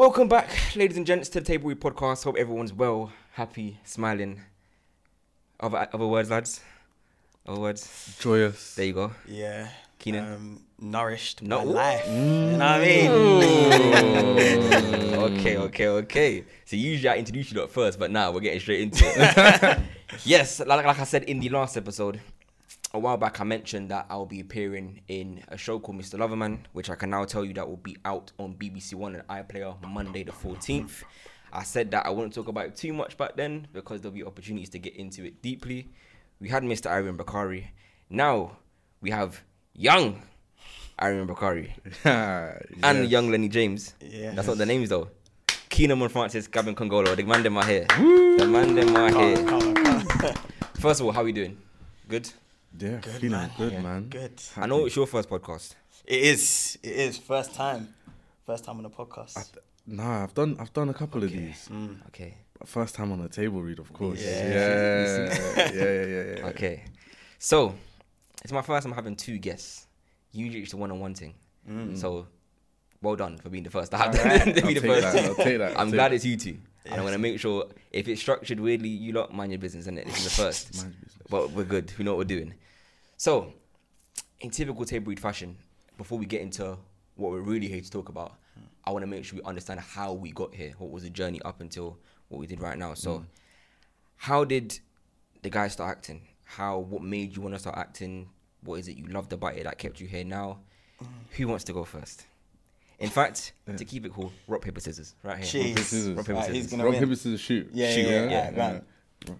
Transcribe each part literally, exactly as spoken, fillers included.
Welcome back, ladies and gents, to the Table Read Podcast. Hope everyone's well, happy, smiling. Other other words, lads? Other words? Joyous. There you go. Yeah. Keenan? Um, nourished No. by life. Mm. You know what I mean? okay, okay, okay. So usually I introduce you lot first, but now we're getting straight into it. Yes, like, like I said in the last episode, a while back I mentioned that I'll be appearing in a show called Mister Loverman, which I can now tell you that will be out on B B C One and iPlayer Monday the fourteenth. I said that I wouldn't talk about it too much back then because there'll be opportunities to get into it deeply. We had Mister Aaron Bakari. Now we have young Aaron Bakari Yes. and young Lenny James. Yeah. That's not the names though. Keenan Mon Francis, Gavin Congolo. The man them are here. The man them are here. Come on, come on. First of all, how are we doing? Good? Yeah, Good, feeling man. good, Yeah, man. good. I know it's your first podcast. It is. It is. First time. First time on a podcast. I th- Nah, I've done I've done a couple of these. Mm. Okay. But first time on a table read, of course. Yeah. Yeah, yeah, yeah, yeah, yeah. Okay. So, it's my first time having two guests. Usually it's a one-on-one thing. Mm. So, well done for being the first. I have Alright. to I'll be the take first. that. I'll take that. I'll I'm take glad that. it's you two. And I'm going to make sure, if it's structured weirdly, you lot mind your business, innit? This is the first. Mind your business. But we're good. We know what we're doing. So, in typical table read fashion, before we get into what we're really here to talk about, I want to make sure we understand how we got here. What was the journey up until what we did right now? So, Mm. how did the guys start acting? How? What made you want to start acting? What is it you loved about it that kept you here now? Who wants to go first? In fact, Yeah. to keep it cool, rock, paper, scissors. Right here. Jeez. Rock, paper, scissors. Rock, paper, Right, he's scissors. gonna Rock, win. paper, scissors, shoot. Yeah, shoot, yeah, yeah, yeah, go on.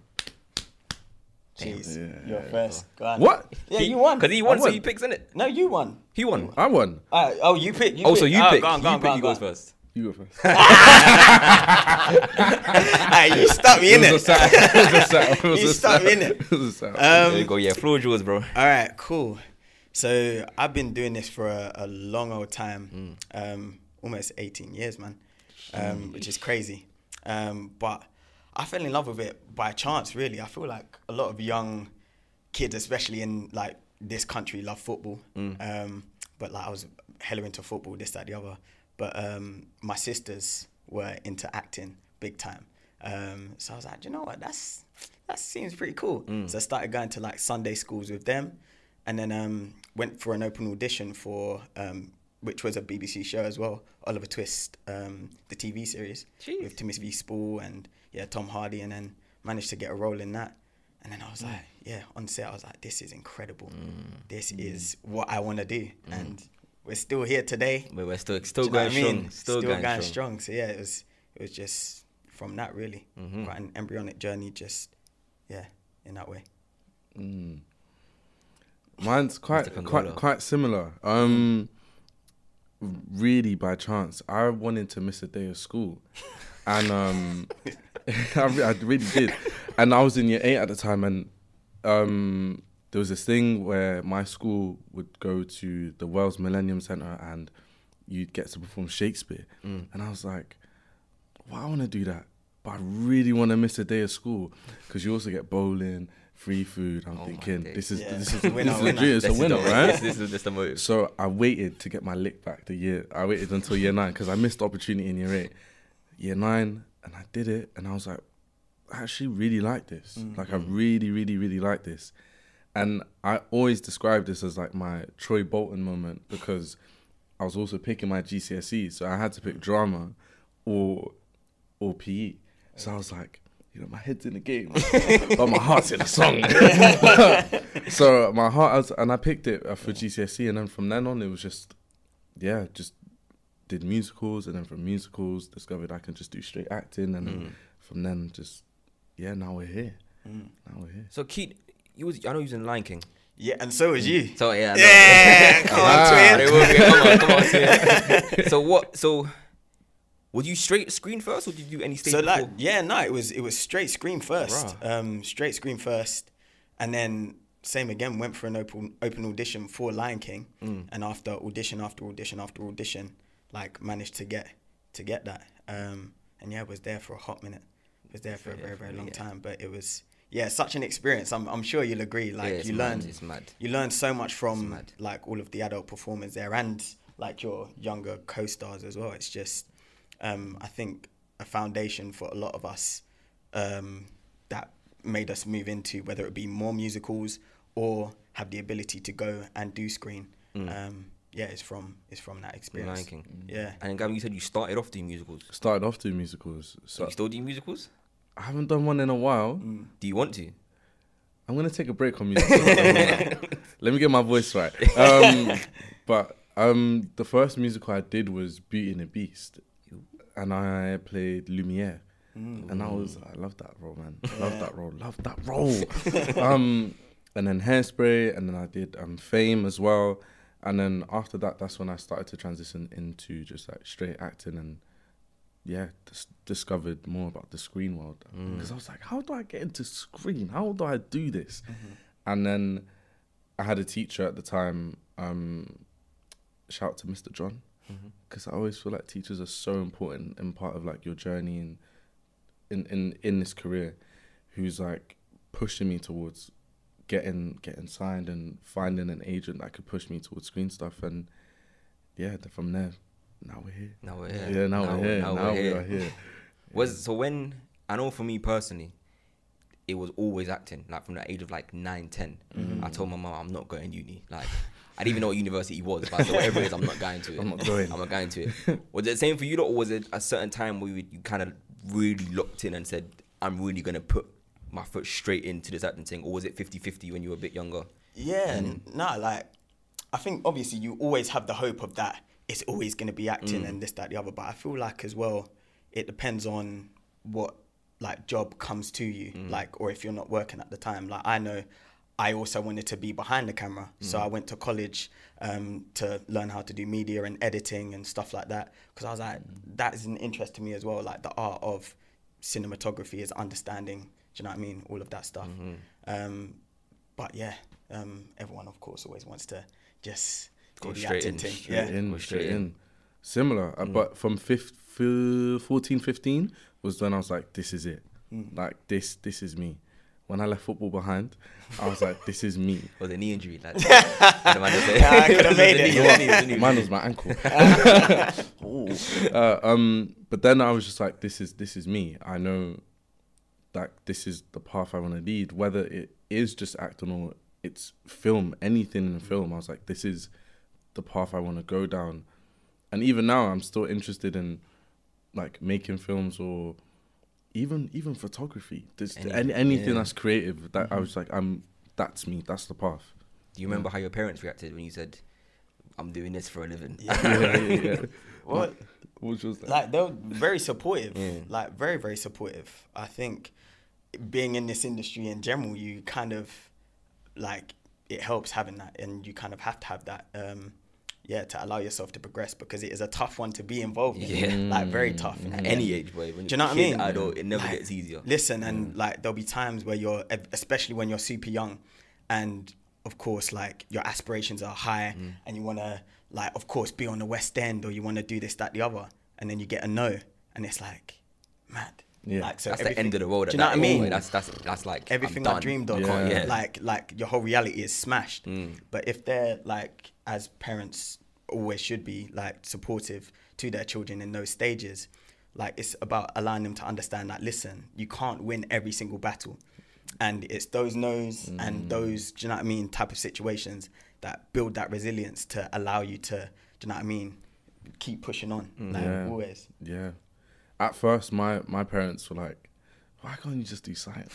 Damn. Jeez. Yeah, You're yeah, first. Go on. What? Yeah, you won. Because he won, I so won. he picks, innit? No, you won. He won. I won. Uh, oh, you pick. You Oh, pick. so you oh, pick. Go on, go you on, pick, go on, you go goes on. first. You go first. Hey, you stuck me in It it. was a setup. It was a setup. It was You a stuck me setup. in it. It was a setup. there you Um, go. Yeah, floor yours, bro. all right, cool. So I've been doing this for a, a long old time, um, almost eighteen years, man, um, which is crazy. Um, but I fell in love with it by chance, really. I feel like a lot of young kids, especially in like this country, love football. Um, but like I was hella into football, this, that, the other. But um, my sisters were into acting big time. Um, so I was like, do you know what? That's that seems pretty cool. So I started going to like Sunday schools with them, and then um, went for an open audition for um, which was a B B C show as well, Oliver Twist, um, the T V series Jeez. with Timothy Spall and yeah Tom Hardy, and then managed to get a role in that. And then I was like, yeah, on set I was like, this is incredible. This is what I want to do, and we're still here today. But we're still still Do you know going what I mean? strong. Still, going, strong. So yeah, it was it was just from that really Mhm. quite an embryonic journey. Just yeah, in that way. Mm. Mine's quite Mister quite Congolo. quite similar. Um, really by chance, I wanted to miss a day of school, and um, I, re- I really did. And I was in year eight at the time, and um, there was this thing where my school would go to the Wells Millennium Centre, and you'd get to perform Shakespeare. Mm. And I was like, well, I want to do that, but I really want to miss a day of school because you also get bowling, free food. I'm Oh my thinking days. this is Yeah. this is Winner, this is a winner. dream. It's a This is winner, the- right? This, this is just the motive. So I waited to get my lick back the year. I waited until year nine because I missed the opportunity in year eight. Year nine, and I did it, and I was like, I actually really like this. Like I really, really, really like this. And I always describe this as like my Troy Bolton moment because I was also picking my G C S E, so I had to pick drama or or P E. So I was like, you know, my head's in the game, but my heart's in the song. So my heart, was, and I picked it uh, for G C S E, and then from then on, it was just, yeah, just did musicals, and then from musicals, discovered I can just do straight acting, and then from then just, yeah, now we're here. Now we're here. So Keith, you was I know you was in Lion King. Yeah, and so was you. So yeah, I know. Yeah, come on, Ah, twin. it will be- come on, come on, twin. So what? So were you straight screen first, or did you do any stage So like, before? yeah, no, it was it was straight screen first. Rah. Um, straight screen first, and then same again. Went for an open open audition for Lion King, Mm. and after audition after audition after audition, like managed to get to get that. Um, and yeah, was there for a hot minute. Was there for a Yeah, very very long yeah. time, but it was yeah such an experience. I'm I'm sure you'll agree. Like Yeah, it's you mad, learned It's mad. you learn so much from mad. like all of the adult performers there and like your younger co-stars as well. It's just um, I think a foundation for a lot of us um, that made us move into whether it be more musicals or have the ability to go and do screen. Mm. Um, yeah, it's from it's from that experience. Lion King. Yeah. And Gavin, you said you started off doing musicals. Started off doing musicals. So So you still do musicals? I haven't done one in a while. Mm. Do you want to? I'm gonna take a break on musicals. Let me get my voice right. Um, but um, the first musical I did was Beauty and the Beast, and I played Lumiere. Mm. And I was, I love that role, man. Love that role. Love that role. um, and then Hairspray, and then I did um Fame as well. And then after that, that's when I started to transition into just like straight acting and yeah, dis- discovered more about the screen world. Because mm. I was like, how do I get into screen? How do I do this? Mm-hmm. And then I had a teacher at the time, um, shout out to Mister John, because mm-hmm. I always feel like teachers are so important and part of like your journey in, in, in, in this career, who's like pushing me towards getting getting signed and finding an agent that could push me towards screen stuff. And yeah, from there, now we're here. Now we're here. Yeah, now, now we're here. Now, now we're we here. are here. Was so when I know for me personally, it was always acting. Like from the age of like nine, ten, mm. I told my mum I'm not going uni. Like I didn't even know what university was, but I said whatever it is, I'm not going to it. I'm not going. I'm not going to it. Was it the same for you, or was it a certain time where you, you kind of really locked in and said I'm really gonna put my foot straight into this acting thing, or was it fifty-fifty when you were a bit younger? Yeah, mm. no, like I think obviously you always have the hope of that it's always going to be acting mm. and this, that, the other. But I feel like as well, it depends on what like job comes to you, mm. like, or if you're not working at the time. Like I know I also wanted to be behind the camera. Mm. So I went to college um, to learn how to do media and editing and stuff like that. Because I was like, mm. that is an interest to me as well. Like the art of cinematography is understanding, do you know what I mean? All of that stuff. Mm-hmm. Um, but yeah, um, everyone of course always wants to just go straight in. Straight yeah. in, go straight straight in. in. Similar, mm. uh, but from fifth, f- fourteen, fifteen was when I was like, this is it. Mm. Like this, this is me. When I left football behind, I was like, this is me. Was it a knee injury? Like, I could have made it. Mine was my ankle. uh, um, but then I was just like, this is this is me. I know that this is the path I want to lead, whether it is just acting or it's film, anything in film. I was like, this is the path I want to go down. And even now, I'm still interested in like making films or even even photography. There's anything, any, anything yeah. that's creative. That mm-hmm. I was like, I'm. That's me. That's the path. Do you remember yeah. how your parents reacted when you said, "I'm doing this for a living"? Yeah, yeah, yeah, yeah. What? What was that? Like they were very supportive. Yeah. Like very very supportive. I think being in this industry in general, you kind of like it helps having that, and you kind of have to have that. Um, Yeah, to allow yourself to progress, because it is a tough one to be involved in. Yeah. Like very tough. At and any then, age, boy. When do you know what I kid, mean? Adult, it never like, gets easier. Listen, and mm. like there'll be times where you're, especially when you're super young, and of course, like your aspirations are high, mm. and you want to, like, of course, be on the West End, or you want to do this, that, the other, and then you get a no, and it's like, mad. Yeah, like, so that's the end of the road. Do you know what I mean? That's that's that's like everything I'm I dreamed of. Yeah. Yeah. Like like your whole reality is smashed. Mm. But if they're like, as parents always should be, like supportive to their children in those stages, like it's about allowing them to understand that, listen, you can't win every single battle, and it's those no's mm. and those, do you know what I mean, type of situations that build that resilience to allow you to, do you know what I mean, keep pushing on. Mm. Like yeah. always. Yeah. At first, my, my parents were like, why can't you just do science?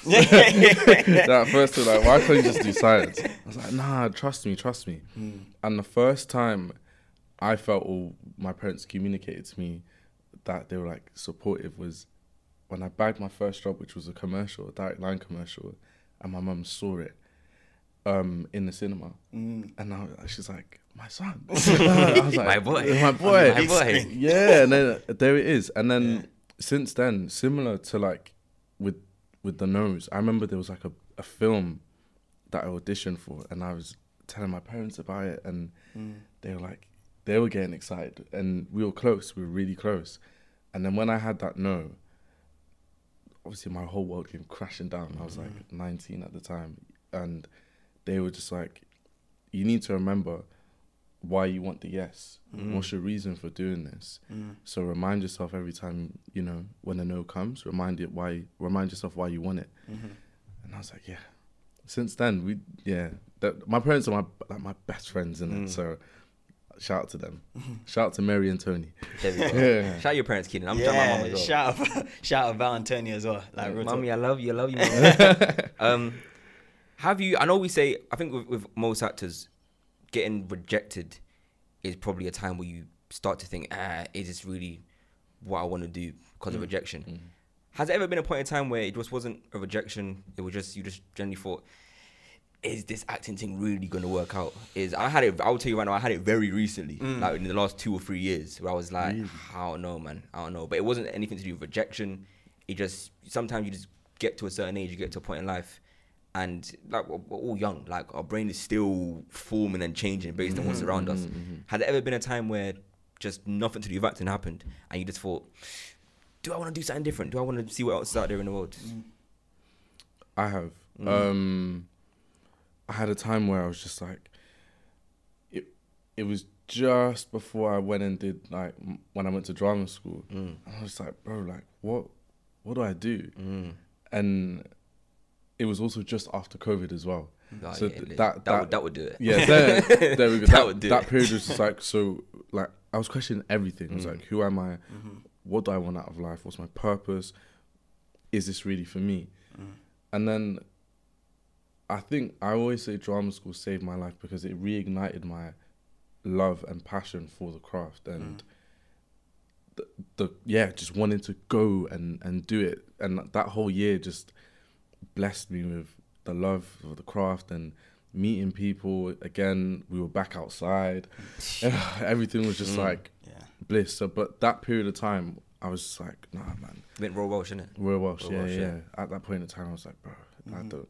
At first, they were like, why can't you just do science? I was like, nah, trust me, trust me. Mm. And the first time I felt, or my parents communicated to me that they were like supportive, was when I bagged my first job, which was a commercial, a Direct Line commercial, and my mum saw it um, in the cinema. Mm. And now she's like, my son. I was like, my boy. My boy. My boy. Yeah, and then there it is. And then yeah. since then, similar to like with with the nose, I remember there was like a, a film that I auditioned for, and I was telling my parents about it, and mm. they were like, they were getting excited, and we were close, we were really close. And then when I had that no, obviously my whole world came crashing down. I was like mm. nineteen at the time, and they were just like, you need to remember, why you want the yes. Mm. What's your reason for doing this? Mm. So remind yourself every time, you know, when a no comes, remind it why. Remind yourself why you want it. Mm-hmm. And I was like, yeah. Since then, we yeah. That, my parents are my like my best friends, in Mm. it. So shout out to them. Shout out to Mary and Tony. There we go. Yeah. Shout out your parents, Keenan. I'm shouting my mum Yeah, as well. shout out, shout out Val and Tony as well. Like, real talk. Mommy, I love you. I love you. Mom. um, have you? I know we say. I think with, with most actors, getting rejected is probably a time where you start to think, ah, is this really what I want to do because of rejection? Mm. Has there ever been a point in time where it just wasn't a rejection? It was just you just generally thought, is this acting thing really gonna work out? Is I had it. I'll tell you right now. I had it very recently, Mm. like in the last two or three years, where I was like, Really? I don't know, man. I don't know. But it wasn't anything to do with rejection. It just sometimes you just get to a certain age, you get to a point in life, and like we're, we're all young. Like our brain is still forming and changing based on what's around us. Has there ever been a time where just nothing to do with acting happened, and you just thought, do I want to do something different? Do I want to see what else is out there in the world? I have. Mm. Um, I had a time where I was just like, it. It was just before I went and did like m- when I went to drama school. Mm. And I was like, bro, like what? What do I do? Mm. And it was also just after COVID as well. Oh, So yeah, th- li- that- that, that- would that would do it. Yeah, there, there we go. That That, would do that it. period was just like so. Like I was questioning everything. I was Mm. like, who am I? Mm-hmm. What do I want out of life? What's my purpose? Is this really for me? Mm. And then I think I always say drama school saved my life because it reignited my love and passion for the craft and the, the yeah, just wanting to go and, and do it. And that whole year just blessed me with the love for the craft and meeting people. Again, we were back outside. Everything was just Mm. like Yeah. bliss. So, but that period of time, I was just like, nah, man. Went Royal Welsh, innit? Royal Welsh, Royal yeah, Welsh, yeah, yeah. At that point in time, I was like, bro, I Mhm. don't.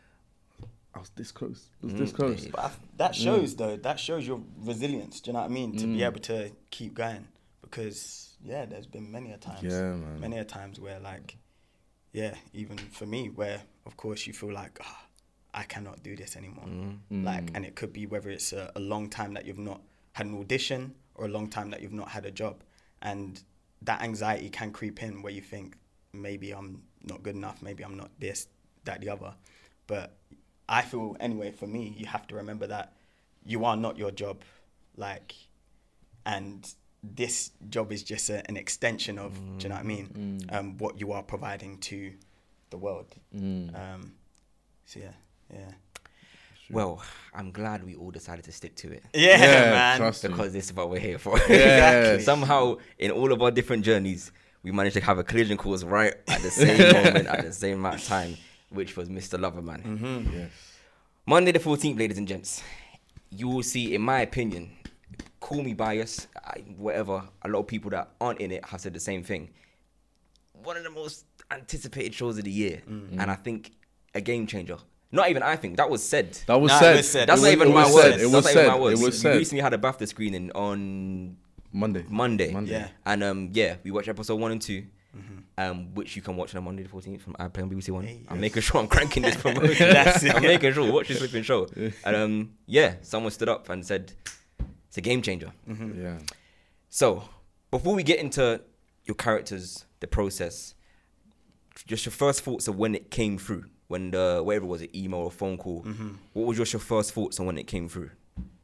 I was this close. I was Mm, this close. yeah. But I, that shows though. That shows your resilience. Do you know what I mean? To be Mm. able to keep going, because yeah, there's been many a times, Yeah, man. many a times where like, yeah, even for me, where of course you feel like, ah, I cannot do this anymore. Mm. Mm. Like, and it could be whether it's a, a long time that you've not had an audition or a long time that you've not had a job, and that anxiety can creep in where you think maybe I'm not good enough, maybe I'm not this, that, the other. But I feel anyway, for me, you have to remember that you are not your job, like, and this job is just a, an extension of, do you know what I mean? Mm. Um, what you are providing to the world. Mm. Um, so yeah, yeah. Well, I'm glad we all decided to stick to it Yeah, Yeah, man. trust me. because this is what we're here for. Yes. Somehow, in all of our different journeys, we managed to have a collision course right at the same moment, at the same amount of time, which was Mister Loverman. Mm-hmm. Yes. Monday the fourteenth, ladies and gents, you will see, in my opinion, call me biased, I, whatever, a lot of people that aren't in it have said the same thing. One of the most anticipated shows of the year, Mm. and I think a game changer. Not even I think, that was said. That was Nah, it said. was said. That's It not was- even it my was words. said. It That's was not even said. my words. It was We said. recently had a BAFTA screening on Monday. Monday. Monday. Yeah. And um, yeah, we watched episode one and two, Mm-hmm. um, which you can watch on Monday the fourteenth from iPlayer and B B C One. Hey, I'm yes. making sure I'm cranking this promotion. That's it. I'm making sure. Watch this flipping show. And um, yeah, someone stood up and said, it's a game changer. Mm-hmm. Yeah. So, before we get into your characters, the process, just your first thoughts of when it came through, when the, whatever it was, an email or phone call, Mm-hmm. what was just your first thoughts on when it came through?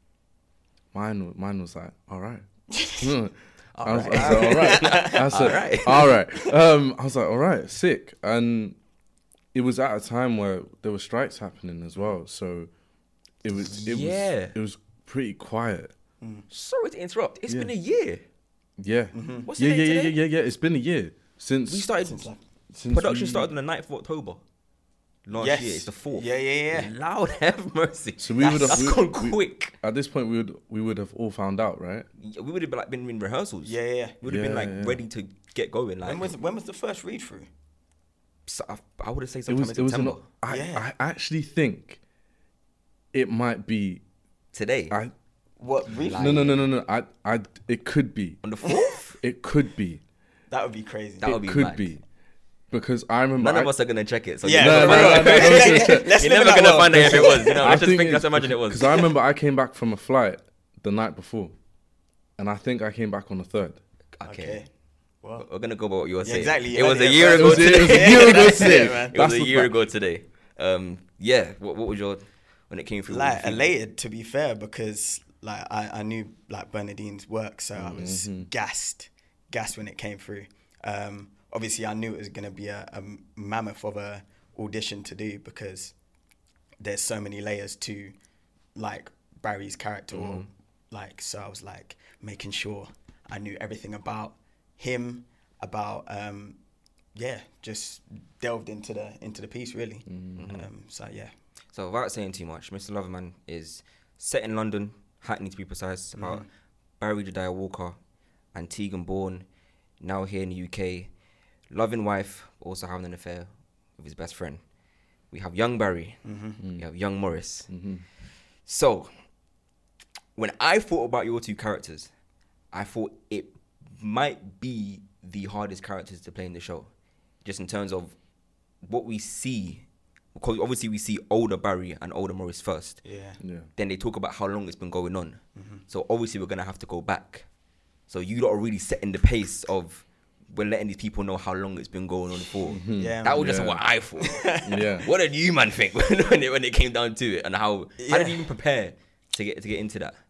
Mine, wa- mine was like, all right. I All was, right. I said, all right. I said, All right. all right. Um, I was like, all right, sick. And it was at a time where there were strikes happening as well. So it was, it Yeah. was, it was pretty quiet. Sorry to interrupt. It's Yeah. been a year. Yeah. What's Yeah, the yeah, date yeah, today? yeah, yeah. It's been a year since We started, Seems like- since production we- started on the ninth of October last Yes. year. It's the fourth. Yeah, yeah, yeah. Loud have mercy. So we would have That's we- gone we- quick. At this point, we would we would have all found out, right? We would have been, like, been in rehearsals. Yeah, yeah, yeah. We would have been Yeah, like yeah. ready to get going. Like, When was when was the first read through? so- I, I would have said It sometime was. in It was. An, September. I, Yeah. I actually think it might be. Today. I What read? Like- no no no no no. I I. It could be. on the fourth? It could be. That would be crazy. That it would be could mad. be. Because I remember. None I, of us are going to check it. So Yeah, you're no, never, no, no, no, no, Let's you're live never in that going to world. find out if it was. You know, I let's just think think, it's let's imagine it was. Because I remember I came back from a flight the night before, and I think I came back on the third. Okay. Okay. Well, We're gonna go by what you were Yeah, saying. exactly. It was a Yeah, year it ago was- it today. was a year ago That's today. it, man. It was That's a the year fact. ago today. Um, yeah. What, what was your when it came through? what like was your feeling? elated, to be fair, because like I, I knew like Bernardine's work, so I was Mm-hmm. gassed, gassed when it came through. Um, obviously, I knew it was gonna be a, a mammoth of a audition to do because there's so many layers to like Barry's character, or, Mm-hmm. like so I was like making sure I knew everything about him, about um, yeah, just delved into the into the piece really. Mm-hmm. Um, so yeah. So without saying too much, Mister Loverman is set in London, Hackney to be precise, about Barry Jediah Walker and Tegan Bourne, now here in the U K, loving wife, also having an affair with his best friend. We have young Barry, we have young Morris. So, when I thought about your two characters, I thought it might be the hardest characters to play in the show, just in terms of what we see. Because obviously we see older Barry and older Morris first. Yeah. Yeah. Then they talk about how long it's been going on. So obviously we're gonna have to go back. So you lot are really setting the pace of we're letting these people know how long it's been going on for. Yeah, That was just Yeah. what I thought. Yeah. What did you man think when it when it came down to it, and how how did Yeah. you even prepare to get to get into that?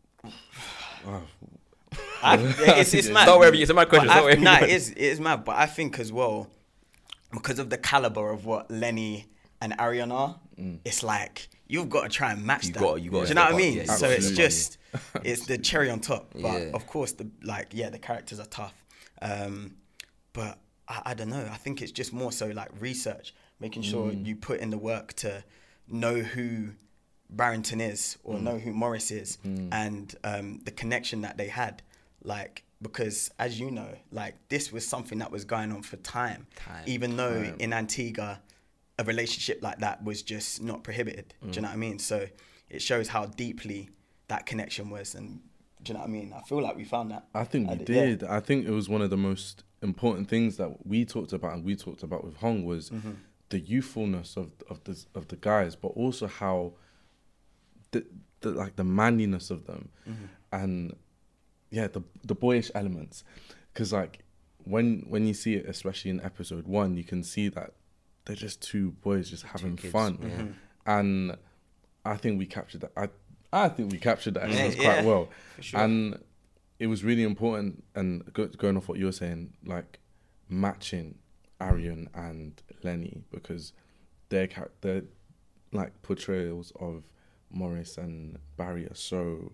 I, it's, it's mad. Don't worry, it's my question. But Don't I- worry. Nah, it is, it is mad. But I think as well, because of the caliber of what Lenny and Arian are, it's like you've got to try and match You that. gotta- you gotta Do you know step what I up, mean? yeah, so it's absolutely. just it's the cherry on top. But Yeah. of course, the like yeah, the characters are tough. Um, but I, I don't know. I think it's just more so like research, making sure you put in the work to know who Barrington is or know who Morris is, and um, the connection that they had. Like, because as you know, like this was something that was going on for time, Time, even though in Antigua, a relationship like that was just not prohibited. Do you know what I mean? So it shows how deeply that connection was, and do you know what I mean? I feel like we found that. I think we I did, yeah. did. I think it was one of the most important things that we talked about, and we talked about with Hong, was Mm-hmm. the youthfulness of of the of the guys, but also how the, the like the manliness of them, Mm-hmm. and yeah, the the boyish elements. Because like when when you see it, especially in episode one, you can see that they're just two boys just having kids, fun, yeah. and I think we captured that. I I think we captured that Yeah, essence quite yeah, well, for sure. and it was really important. And go, going off what you were saying, like matching Arian and Lenny, because their char- their like portrayals of Morris and Barry are so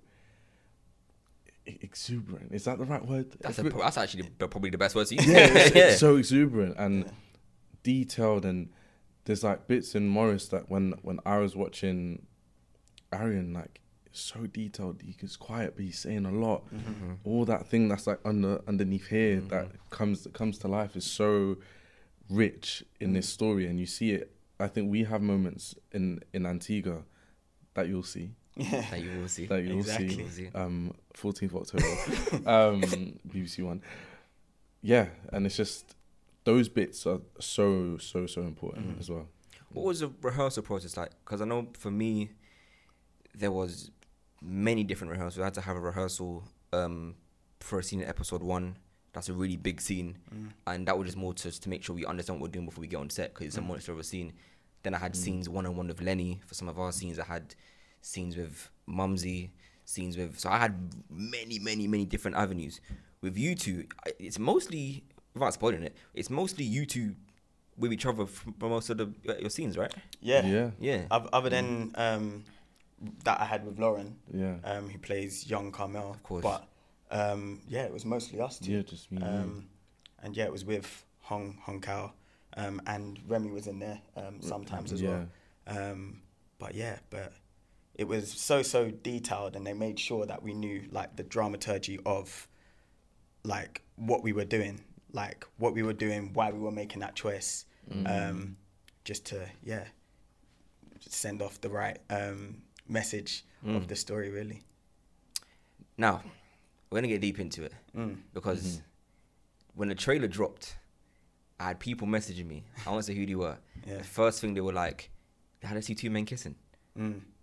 e- exuberant. Is that the right word? That's It's a, re- that's actually the, probably the best word to use. yeah, it's, yeah. it's so exuberant and detailed, and there's like bits in Morris that when when I was watching Arian, like it's so detailed. He's quiet, but he's saying a lot. All that thing that's like under underneath here that comes that comes to life is so rich in this story, and you see it. I think we have moments in in Antigua that you'll see. Yeah. That you will see. That you'll Exactly. see. Um, fourteenth of October, um, B B C One. Yeah, and it's just those bits are so so so important as well. What was the rehearsal process like? Because I know for me, there was many different rehearsals. I had to have a rehearsal um, for a scene in episode one. That's a really big scene, and that was just more to, to make sure we understand what we're doing before we get on set, because it's a monster of a scene. Then I had scenes one on one with Lenny for some of our scenes. I had scenes with Mumsy, scenes with. So I had many, many, many different avenues. With you two, I- it's mostly, without spoiling it, it's mostly you two with each other for most of the your scenes, right? Yeah. Yeah. Yeah. Oth- Other than um, that I had with Lauren, Yeah. um, who plays young Carmel. Of course. But um, yeah, it was mostly us two. Yeah, just me and you. Um, and yeah, it was with Hong Hong Kao, um, and Remy was in there um, sometimes as well. Um, but yeah, but it was so so detailed, and they made sure that we knew like the dramaturgy of like what we were doing, like what we were doing, why we were making that choice, um, just to yeah send off the right um, message of the story, really. Now, we're gonna get deep into it because when the trailer dropped, I had people messaging me. I won't say who they were. Yeah. The first thing they were like, "How did I see two men kissing?" Mm.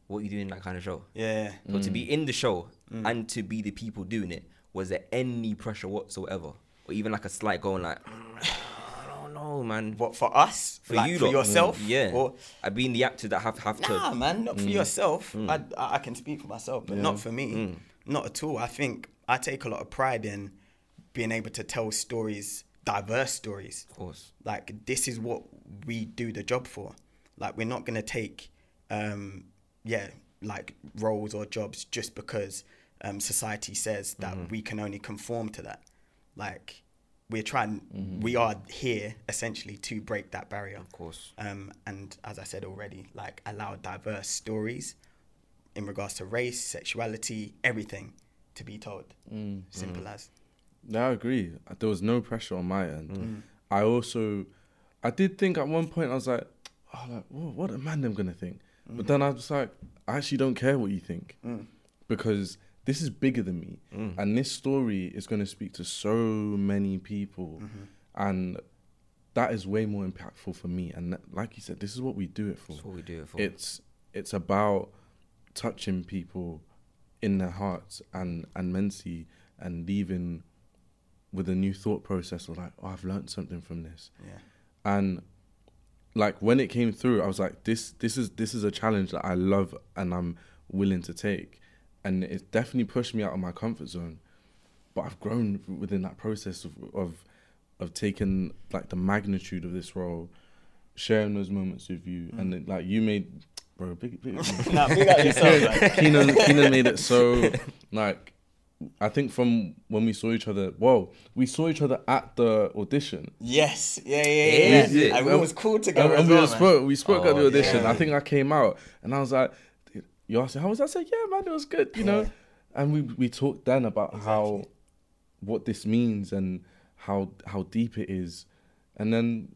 what are you doing in that kind of show? Yeah. So to be in the show and to be the people doing it, was there any pressure whatsoever? Or even like a slight going like, I don't know, man. What, for us? For like, you for lot? yourself? Yeah. Or, I being the actor that have, have nah, to... man, not for yourself. Mm. I, I can speak for myself, but Yeah. not for me. Not at all. I think I take a lot of pride in being able to tell stories, diverse stories. Of course. Like, this is what we do the job for. Like, we're not going to take, um, yeah, like roles or jobs just because um, society says that Mm-hmm. we can only conform to that. Like, we're trying, Mm-hmm. we are here essentially to break that barrier. Of course. Um, and as I said already, like, allow diverse stories in regards to race, sexuality, everything to be told. Simple as. Yeah, I agree. There was no pressure on my end. Mm. I also, I did think at one point I was like, oh, like whoa, what are man them gonna think? Mm. But then I was like, I actually don't care what you think, because this is bigger than me, and this story is gonna speak to so many people, Mm-hmm. and that is way more impactful for me. And that- like you said, this is what we do it for. That's what we do it for. It's it's about touching people in their hearts and and mentally, and leaving with a new thought process of like, oh, I've learned something from this. Yeah. And like when it came through, I was like, this this is this is a challenge that I love and I'm willing to take, and it definitely pushed me out of my comfort zone. But I've grown within that process of of, of taking like the magnitude of this role, sharing those moments with you, and then, like you made, bro, big, big, Nah, big up yourself, man. Keenan, Keenan made it so, like, I think from when we saw each other, whoa, we saw each other at the audition. Yes, yeah, yeah, yeah. Is yeah. it? And we was cool And, together and as we well, were man. spoke, we spoke at the Oh, audition. yeah. I think I came out and I was like, you asked me, how was that? I said, yeah, man, it was good, you know? Yeah. And we, we talked then about how, what this means and how how deep it is. And then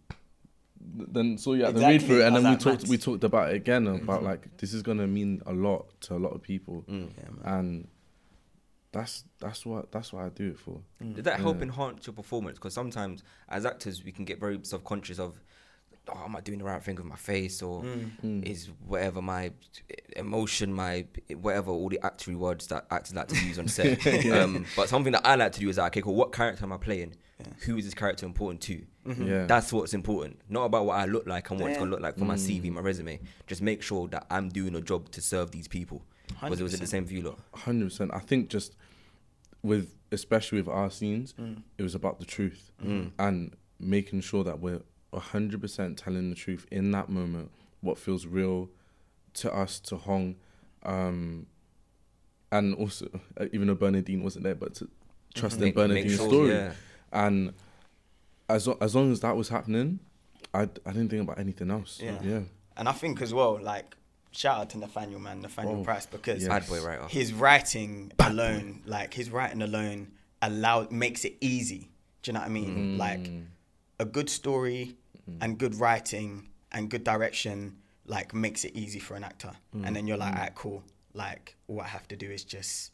then saw you at the Exactly. read through, and I then we was like, talked "Max." we talked about it again about like this is gonna mean a lot to a lot of people, Yeah, man. and that's that's what that's what I do it for. Did that help enhance your performance? Because sometimes as actors we can get very self-conscious of, oh, am I doing the right thing with my face, or is whatever my emotion, my whatever, all the actory words that actors like to use on set. um, but something that I like to do is like, okay, cool, what character am I playing? Who is this character important to? Yeah, That's what's important. Not about what I look like and what it's Yeah. gonna look like for my C V, my resume. Just make sure that I'm doing a job to serve these people. Was it was it the same for you lot? hundred percent. I think just with especially with our scenes, it was about the truth and making sure that we're a hundred percent telling the truth in that moment. What feels real to us, to Hong, um, and also uh, even though Bernadine wasn't there, but to trust in Make- make Bernadine's sure, story. yeah. And as lo- as long as that was happening, I I didn't think about anything else. Yeah. yeah. And I think as well, like, shout out to Nathaniel, man, Nathaniel Oh, Price, because yes. Bad boy writer. his writing alone, like his writing alone, allow makes it easy. Do you know what I mean? Like a good story and good writing and good direction, like makes it easy for an actor. And then you're like, alright, cool. Like all I have to do is just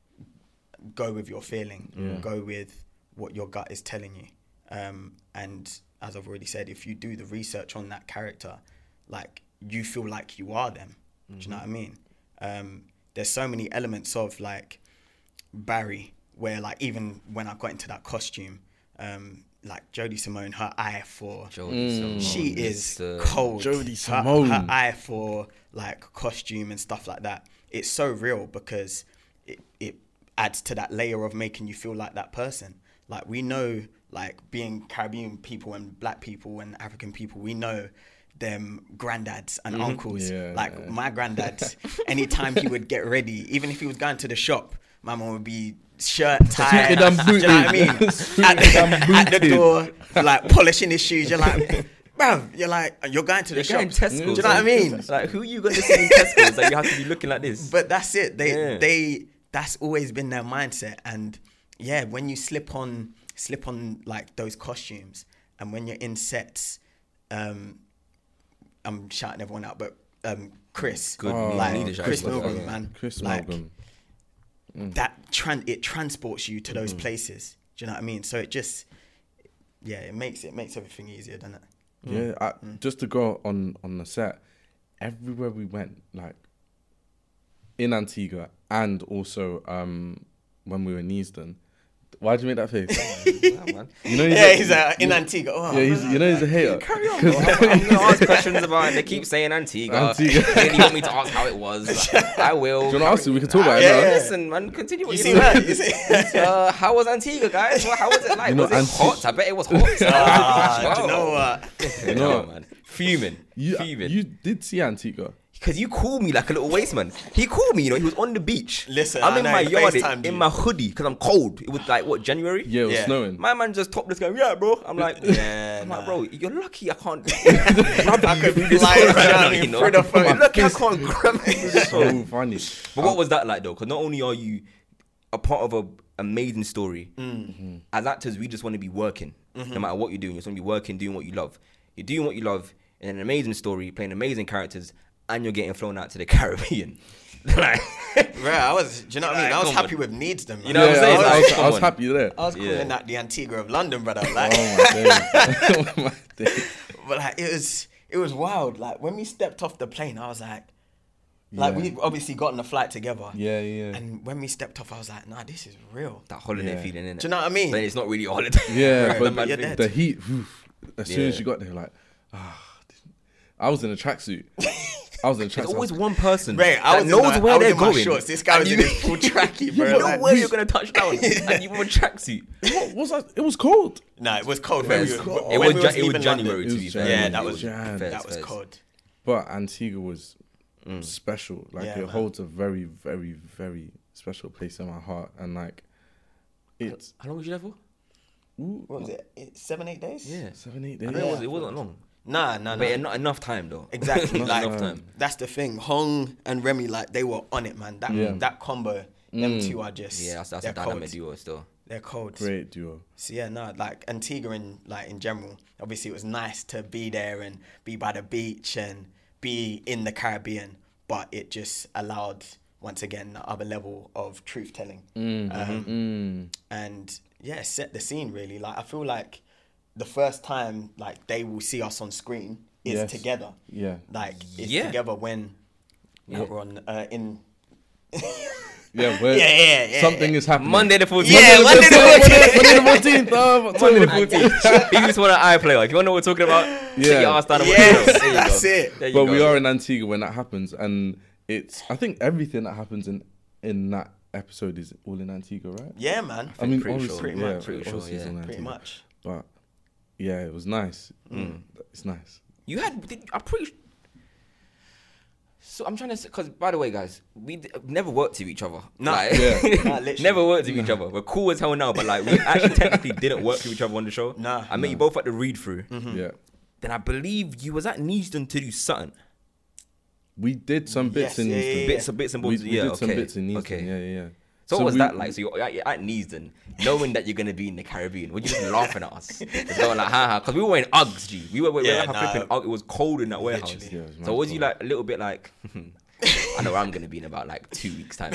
go with your feeling, go with what your gut is telling you. Um, and as I've already said, if you do the research on that character, like you feel like you are them. Do you know what I mean? Um, there's so many elements of like Barry where like even when I got into that costume, um, like Jodie Simone, her eye for Jodie Simone, she is Mister cold. Jodie Her- Simone. Her, eye for like costume and stuff like that. It's so real because it, it adds to that layer of making you feel like that person. Like we know, like being Caribbean people and black people and African people, we know them granddads and uncles. Yeah, like yeah. my granddad, anytime he would get ready, even if he was going to the shop, my mom would be shirt tied. Suited and Do you know what I booted. mean? Suited at, the, and at the booted. door, like polishing his shoes. You're like, bruv, you're like, you're going to the You're shop. going Do Tesco's, you know what I like- mean? Like, who you going to see in Tesco's that you have to be looking like this? But that's it. They Yeah. they that's always been their mindset. And yeah, when you slip on slip on like those costumes, and when you're in sets, um, I'm shouting everyone out, but um, Chris, Good Oh, like leadership. Chris Yeah. Milgram, man, Chris like, Malcolm. that tran- it transports you to Mm-hmm. those places. Do you know what I mean? So it just yeah, it makes it makes everything easier, doesn't it? Yeah, I, just to go on on the set, everywhere we went, like in Antigua and also um, when we were in Neasden. Why'd you make that face? Yeah, man. You know, he's Yeah, a, he's uh, in Antigua. Oh, yeah, he's, you know, he's a hater. Carry on, bro. I'm, I'm gonna ask questions about it. They keep saying Antigua. Antigua. They really want me to ask how it was. I will. Do you want to ask you? We can talk about Yeah, it now. yeah. listen, man. Continue. What You you're see doing. that? You see? Uh, how was Antigua, guys? Well, how was it like? You know, was it Anti- hot? I bet it was hot. Ah, do you know what? You know know, what? man. Fuming. You, Fuming. you did see Antigua. Because you called me like a little waste man. He called me, you know, he was on the beach. Listen, I'm I in know, my he yard FaceTimed in you. my hoodie because I'm cold. It was like, what, January? Yeah, it was Yeah. snowing. My man just topless going, yeah, bro. I'm like, Yeah, I'm nah. like, bro, you're lucky I can't grab I you could through this fly phone right around now, you you know? through the phone. You're lucky I can't grab you through this phone. So funny. But what was that like though? Because not only are you a part of a amazing story, Mm-hmm. as actors, we just want to be working. No matter what you're doing, you just want to be working, doing what you love. You're doing what you love in an amazing story, playing amazing characters, and you're getting flown out to the Caribbean. Like, Bro, I was, do you know what I mean? I was Come on. happy with Neasden, man. You know what I'm Yeah, saying? I was, I Like, was, come I was on. happy there. I was calling Yeah. that the Antigua of London, brother. Like, Oh my days. Oh my days. but like, it was, it was wild. Like when we stepped off the plane, I was like, like Yeah. we obviously got on the flight together. Yeah, yeah. And when we stepped off, I was like, nah, this is real. that holiday Yeah. feeling, innit? Do you know what I mean? But it's not really a holiday. Yeah, Right, but but you're the, dead. the heat, oof, as soon as Yeah. you got there, like, ah, I was in a tracksuit. I was in a tracksuit. There's I always was- one person Right, I that was in knows my- where I was they're in my going. shorts. This guy and was you, in his full trackie, you bro. know Like, where you're gonna touch down, and you were a tracksuit. What was that? It was cold. Nah, it was cold. It When was we, cold. when It we was was Ja- it was leaving January, London. to It be was fair. Yeah, Jan, that it was was Jan. Fairs, that was fairs. cold. But Antigua was special. Like Yeah, it man. holds a very, very, very special place in my heart, and like it's How long was you there for? ooh, What was it? Eight- Seven, eight days? Yeah, seven, eight I days. know it, was, it wasn't long, Nah, nah, but nah. yeah, not enough time though. Exactly. not like enough time. that's the thing. Hong and Remy, like they were on it, man. That Yeah. that combo, them two are just Yeah, that's, that's a they're dynamic cold. duo still. They're cold. Great duo. So yeah, no, like Antigua in like in general. Obviously, it was nice to be there and be by the beach and be in the Caribbean, but it just allowed once again the other level of truth telling. Mm-hmm. Um, Mm. and yeah, set the scene really. Like I feel like the first time like they will see us on screen is Yes. together. Yeah. Like it's Yeah. together when Yeah. we're on uh, in Yeah, where yeah, yeah, yeah. something is happening. Monday the fourteenth. Yeah, Monday the fourteenth. Monday the fourteenth. Oh, Monday the October. fourteenth. You just want an iPlayer. If you want to know what we're talking about, Yeah. check your ass down. and watch Yes, the show. There you that's go. it. There you But go. we are in Antigua when that happens, and it's. I think everything that happens in in that episode is all in Antigua, right? Yeah, man. I mean, pretty obviously, sure. Pretty yeah, much, pretty sure, obviously it's yeah. all in Pretty Antigua. much. But yeah, it was nice. Mm. It's nice. You had. Did, I'm pretty. So I'm trying to. Because by the way, guys, we d- never worked with each other. Nah. Like, Yeah. Nah, literally. never worked with each other. We're cool as hell now, but like we actually technically didn't work with each other on the show. Nah. I met you both at the read through. Yeah, Then I believe you was at Neasden to do something. we did some bits Yes, in yeah, Neasden. yeah, Bits and bits and We, bobs. we yeah, did okay. some bits in Neasden. Okay. Yeah, yeah, yeah. So, what was we- that like? So you're at, you're at Neasden, knowing that you're gonna be in the Caribbean. Were you just laughing at us? Just going like, ha ha, because we were wearing Uggs, G. We were wearing Yeah, like a nah. flipping Ugg. It was cold in that warehouse. Literally. Yeah, it was mad so was you cold. like a little bit like, I know where I'm gonna be in about like two weeks time.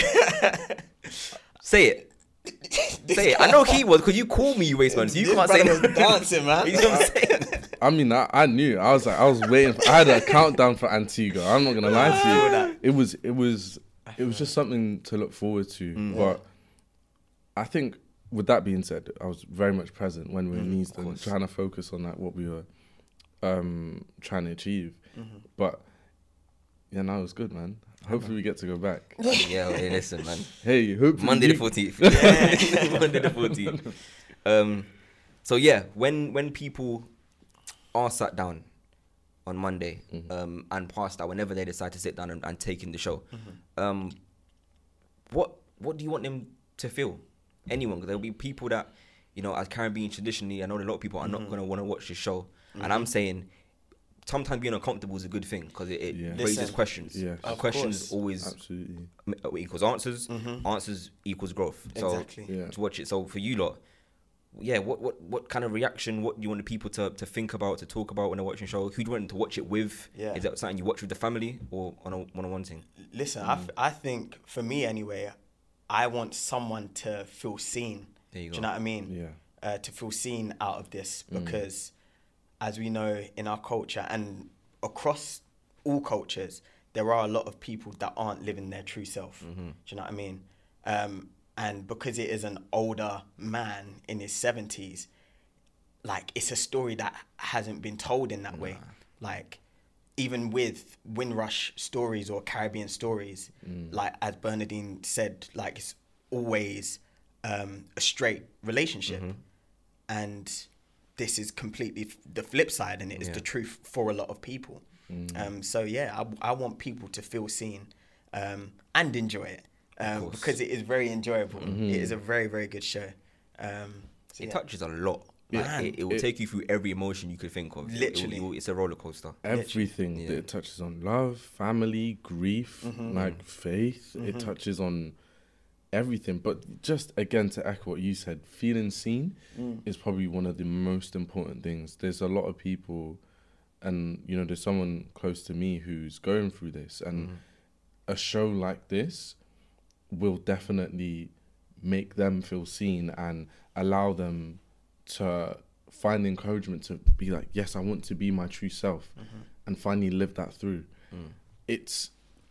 Say it. Say it. I know he was because you called me, you waste man. So you This can't say brother was nothing. dancing, man. You know what I'm saying? I mean, I, I knew. I was like, I was waiting. For, I had a countdown for Antigua. I'm not gonna lie to you. that. It was, it was, it was just something to look forward to. Mm. But I think, with that being said, I was very much present when we were in Neasden, course. trying to focus on like what we were um, trying to achieve. Mm-hmm. But yeah, no, it was good, man. Hopefully, we get to go back. Yeah, hey, listen, man. Hey, hopefully Monday the we- fourteenth. Monday the fourteenth. Um, so yeah, when when people are sat down on Monday um, and past that, whenever they decide to sit down and, and take in the show, um, what what do you want them to feel? Anyone? 'Cause there'll be people that, you know, as Caribbean traditionally, I know a lot of people are not gonna want to watch this show, and I'm saying. Sometimes being uncomfortable is a good thing because it, it Yeah. raises Listen, questions. Yeah. And of questions course. always Absolutely. m- equals answers. Answers equals growth. So Exactly. Yeah. to watch it. So for you lot, yeah, what what what kind of reaction? What do you want the people to, to think about, to talk about when they're watching the show? Who do you want them to watch it with? Yeah. Is that something you watch with the family or on a one-on-one thing? Listen, I, f- I think for me anyway, I want someone to feel seen. There you Do go. you know what I mean? Yeah. Uh, to feel seen out of this because, as we know in our culture and across all cultures, there are a lot of people that aren't living their true self. Mm-hmm. Do you know what I mean? Um, and because it is an older man in his seventies, like, it's a story that hasn't been told in that nah. way. Like, even with Windrush stories or Caribbean stories, mm. like, as Bernardine said, like, it's always um, a straight relationship. Mm-hmm. And this is completely f- the flip side, and it is yeah. the truth for a lot of people. Mm. Um, so, yeah, I, I want people to feel seen um, and enjoy it. Um, because it is very enjoyable. Mm-hmm. It is a very, very good show. Um, so it yeah. touches a lot. Man, it, it will it, take you through every emotion you could think of. Literally. It, it, it's a roller coaster. Everything. Yeah. It touches on love, family, grief, mm-hmm. like faith. Mm-hmm. It touches on everything. But just, again, to echo what you said, feeling seen mm. is probably one of the most important things. There's a lot of people, and, you know, there's someone close to me who's going through this. And mm. a show like this will definitely make them feel seen and allow them to find encouragement to be like, yes, I want to be my true self, mm-hmm. and finally live that through. Mm. It's,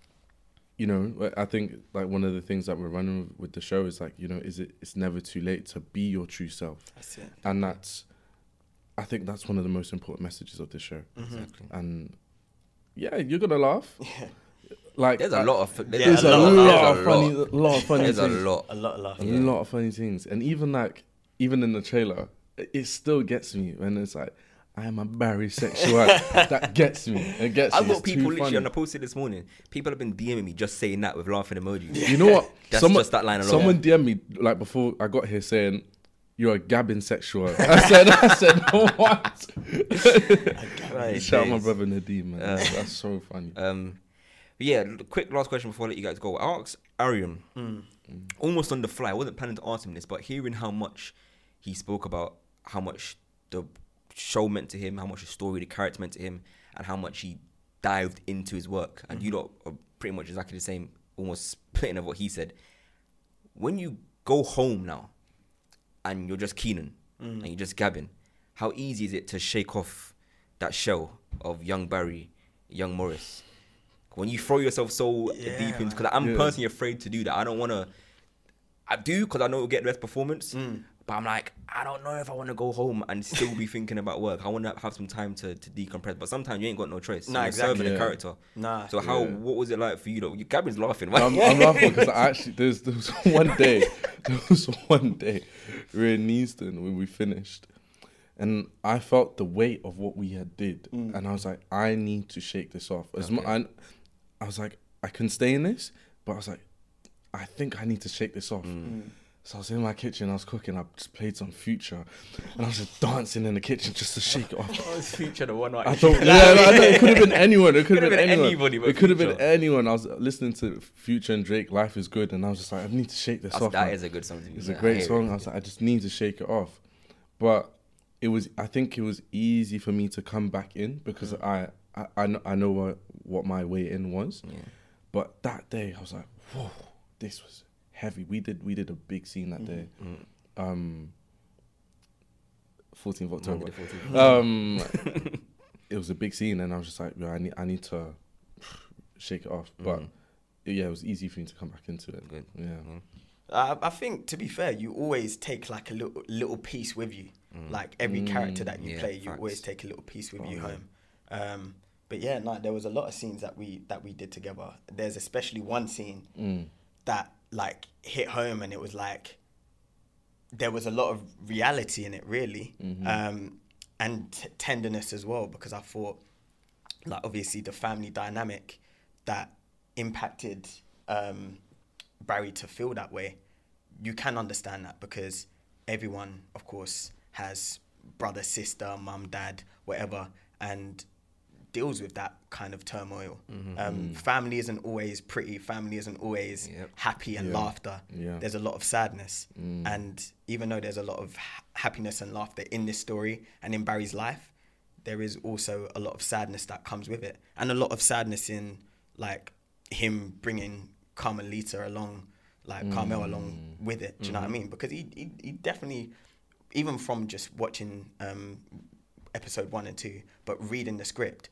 you know, I think like one of the things that we're running with, with the show is like, you know, is it? It's never too late to be your true self. That's it. And that's, I think that's one of the most important messages of this show. Mm-hmm. Exactly. And yeah, you're gonna laugh. Yeah. Like there's a lot of there's, yeah, there's a, a, lot, lot there's of funny, a lot of funny there's things. a lot, a lot of laughs. a Yeah. lot of funny things, and even like even in the trailer, it, it still gets me when it's like, I am a bisexual. That gets me. It gets I've me. got It's people too literally, funny. and I posted this morning. People have been DMing me just saying that with laughing emojis. You know what? That's someone, just that line alone. Someone D M'd me like before I got here saying, "You're a gabbing sexual." I said, "I said what?" Right, Shout out my days. brother Nadeem, man. Uh, That's so funny. Um, but yeah, quick last question before I let you guys go. I asked Arian, Mm. almost on the fly. I wasn't planning to ask him this, but hearing how much he spoke about how much the show meant to him, how much the story, the character meant to him, and how much he dived into his work. And Mm-hmm. you lot are pretty much exactly the same, almost splitting of what he said. When you go home now, and you're just Keenan, Mm. and you're just Gavin, how easy is it to shake off that shell of young Barry, young Morris? When you throw yourself so Yeah, deep into, man. because I'm Yeah. personally afraid to do that. I don't want to. I do because I know it'll get the best performance, Mm. but I'm like, I don't know if I want to go home and still be thinking about work. I want to have some time to, to decompress, but sometimes you ain't got no choice. Nah, You're exactly. serving Yeah. a character. Nah. So how? Yeah. What was it like for you? Though, Gavin's laughing. I'm, I'm laughing because I actually there's there was one day there was one day we were in Neaston when we finished, and I felt the weight of what we had did, Mm. and I was like, I need to shake this off. As mu- Okay. I, I was like, I can stay in this, but I was like, I think I need to shake this off. Mm. So I was in my kitchen, I was cooking, I just played some Future, and I was just dancing in the kitchen just to shake it off. I was featured a one I thought, yeah, I know, it could have been anyone. It could have Could've been, been anyone. anybody but it could have been Future. anyone. I was listening to Future and Drake, "Life Is Good," and I was just like, I need to shake this off. That man. is a good song. To be It's a fair. I great hear song. it. I was like, I just need to shake it off. But it was, I think it was easy for me to come back in because Mm. I, I, I know, I know what, what my way in was. Yeah. But that day, I was like, whoa, this was heavy. We did, we did a big scene that day. Mm. Um, fourteenth of October. Monday the fourteenth. Um, it was a big scene, and I was just like, yeah, I need, I need to shake it off. But Mhm. yeah, it was easy for me to come back into it. Good. Yeah. Mm. I, I think, to be fair, you always take like a little little piece with you. Like every character that you Mm. Yeah, play, you facts. always take a little piece with Oh, you yeah. home. Um, but yeah, no, there was a lot of scenes that we that we did together. There's especially one scene Mm. that like hit home, and it was like there was a lot of reality in it, really, Mhm. um, and t- tenderness as well. Because I thought, like, obviously the family dynamic that impacted um, Barry to feel that way. You can understand that because everyone, of course, has brother, sister, mum, dad, whatever, and deals with that kind of turmoil. Mm-hmm. Um, family isn't always pretty. Family isn't always Yep. happy and Yeah. laughter. Yeah. There's a lot of sadness. Mm. And even though there's a lot of ha- happiness and laughter in this story and in Barry's life, there is also a lot of sadness that comes with it. And a lot of sadness in, like, him bringing Carmelita along, like Carmel along with it. Do you know what I mean? Because he, he, he definitely, even from just watching um, episode one and two, but reading the script,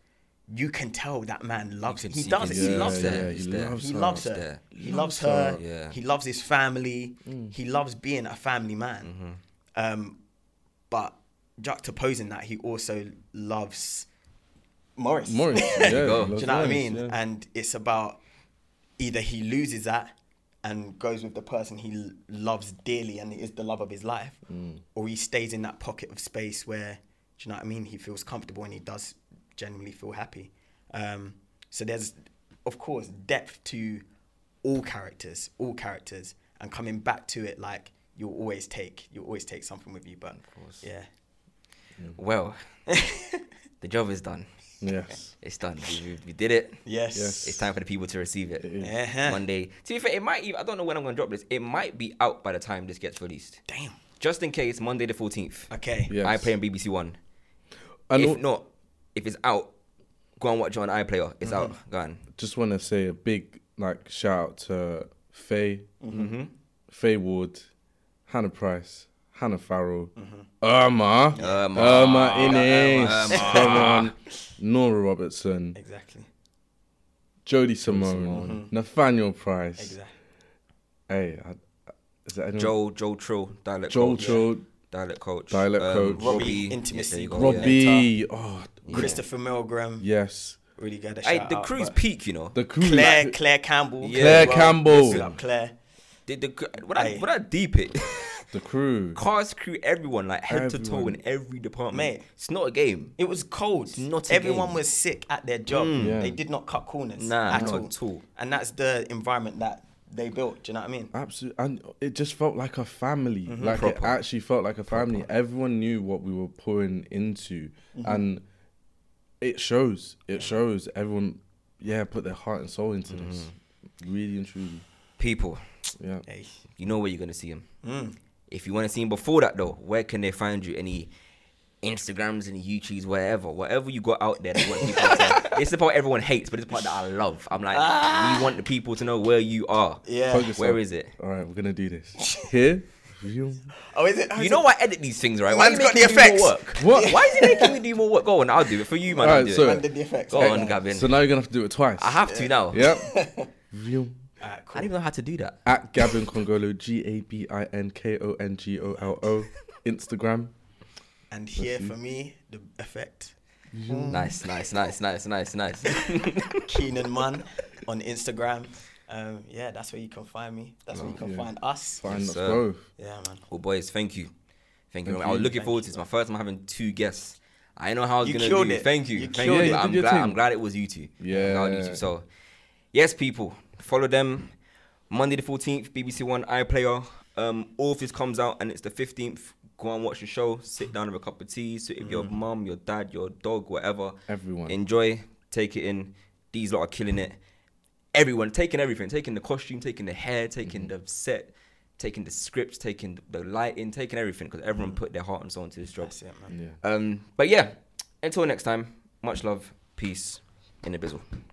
you can tell that man loves can her. He see- does. can He see loves it's her. there, he it's there. loves He her. loves It's her. there. He Loves loves her. her. Yeah. He loves his family. Mm. He loves being a family man. Mm-hmm. Um, but juxtaposing that, he also loves Morris. Morris. you Yeah, go. he Do loves you know what I Morris, mean? yeah. And it's about either he loses that and goes with the person he l- loves dearly and is the love of his life, Mm. or he stays in that pocket of space where, do you know what I mean? He feels comfortable and he does genuinely feel happy. Um, so there's, of course, depth to all characters, all characters, and coming back to it, like you'll always take, you'll always take something with you. But course. yeah, Well, the job is done. Yes. It's done. We, we, we did it. yes, Yes. It's time for the people to receive it. It is. Uh-huh. Monday. To be fair, it might even, I don't know when I'm going to drop this. It might be out by the time this gets released. Damn. Just in case, Monday the fourteenth. Okay. Yes. I play on B B C One. And if al- not, if it's out, go and watch it on iPlayer. It's Mm-hmm. out. Go on. just want to say a big like shout out to Faye, Mm-hmm. Faye Ward, Hannah Price, Hannah Farrell, Mm-hmm. Irma, Irma. Irma Innes, Irma. come on, Nora Robertson, Exactly. Jodie Simone, Simone. Nathaniel Price. Exactly. Hey, I, is that anyone? Joel, Joel Trill, dialect Joel coach. Trill, Dialect coach. Dialect coach. Robbie, Yeah, Intimacy. there you go, Robbie. Oh, Yeah. Christopher Milgram. yes. Really good. A Hey, shout the out, crew's but peak, you know. The crew. Claire, Claire Campbell. Yeah, Claire well, Campbell. Big up Claire. The, the, when, I, Hey. when I deep it, The crew. cast, crew, everyone, like head to toe Everyone. in every department. Mate. It's not a game. It was cold. It's not a Everyone game. was sick at their job. Yeah. They did not cut corners Nah, at not all. at all. And that's the environment that they built. Do you know what I mean? Absolutely, and it just felt like a family. Like Proper. it actually felt like a family. Everyone knew what we were pouring into, and it shows. It shows. Everyone, yeah, put their heart and soul into this. Really and truly, People, yeah. Hey. you know where you're going to see him. Mm. If you want to see him before that, though, where can they find you? Any Instagrams, any YouTubes, wherever, whatever you got out there. That you want people to, it's the part everyone hates, but it's the part that I love. I'm like, we want the people to know where you are. Yeah. Focus Where on- is it? All right, we're gonna do this here. Vroom. Oh, is it? You know I edit these things, right? Why Man's you got making the me do effects. more work? What? Why is he making me do more work? Go on, I'll do it for you, man. I'll Alright, do so- it. Man did the effects. Go Okay. on, Gavin. So now you're gonna have to do it twice. I have to now. Yep. Vroom. Alright, I cool. don't even know how to do that. At Gavin Congolo, G A B I N K O N G O L O, Instagram. And here for me, the effect. Nice, nice, nice, nice, nice, nice. Keenan Munn on Instagram. Um, yeah, that's where you can find me. That's where you can yeah. find us. Find Yes, us sir. both. Yeah, man. Well, boys, thank you. Thank you. Thank I was you. looking Thank forward you, to this. My first time having two guests. I didn't know how I was You going to killed do it. it. Thank you. You Thank killed you. it. You I'm did your glad, thing. I'm glad it was you two. Yeah. I'm glad you two. So, yes, people, follow them. Monday the fourteenth, B B C One iPlayer. Um, all of this comes out and it's the fifteenth. Go and watch the show. Sit down with a cup of tea. Sit with your mum, your dad, your dog, whatever. Everyone. Enjoy. Take it in. These lot are killing it. Everyone taking everything, taking the costume, taking the hair, taking the set, taking the script, taking the lighting, taking everything because everyone put their heart and soul into this job. That's it, man. Yeah. Um, but yeah, until next time, much love, peace, in the bizzle.